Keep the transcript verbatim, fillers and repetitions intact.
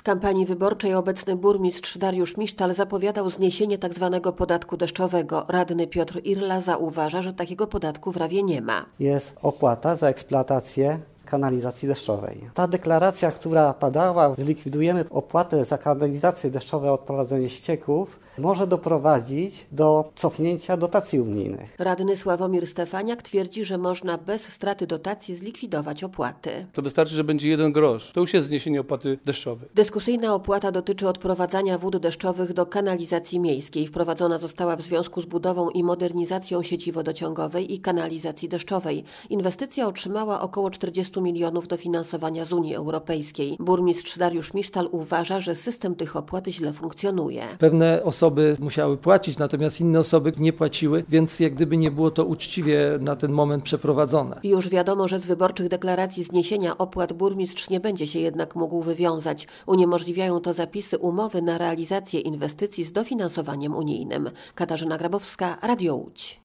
W kampanii wyborczej obecny burmistrz Dariusz Misztal zapowiadał zniesienie tzw. podatku deszczowego. Radny Piotr Irla zauważa, że takiego podatku w Rawie nie ma. Jest opłata za eksploatację kanalizacji deszczowej. Ta deklaracja, która padała, zlikwidujemy opłatę za kanalizację deszczową, odprowadzenie ścieków, może doprowadzić do cofnięcia dotacji unijnych. Radny Sławomir Stefaniak twierdzi, że można bez straty dotacji zlikwidować opłaty. To wystarczy, że będzie jeden grosz. To już jest zniesienie opłaty deszczowej. Dyskusyjna opłata dotyczy odprowadzania wód deszczowych do kanalizacji miejskiej. Wprowadzona została w związku z budową i modernizacją sieci wodociągowej i kanalizacji deszczowej. Inwestycja otrzymała około czterdzieści milionów dofinansowania z Unii Europejskiej. Burmistrz Dariusz Misztal uważa, że system tych opłat źle funkcjonuje. Pewne osoby musiały płacić, natomiast inne osoby nie płaciły, więc jak gdyby nie było to uczciwie na ten moment przeprowadzone. Już wiadomo, że z wyborczych deklaracji zniesienia opłat burmistrz nie będzie się jednak mógł wywiązać. Uniemożliwiają to zapisy umowy na realizację inwestycji z dofinansowaniem unijnym. Katarzyna Grabowska, Radio Łódź.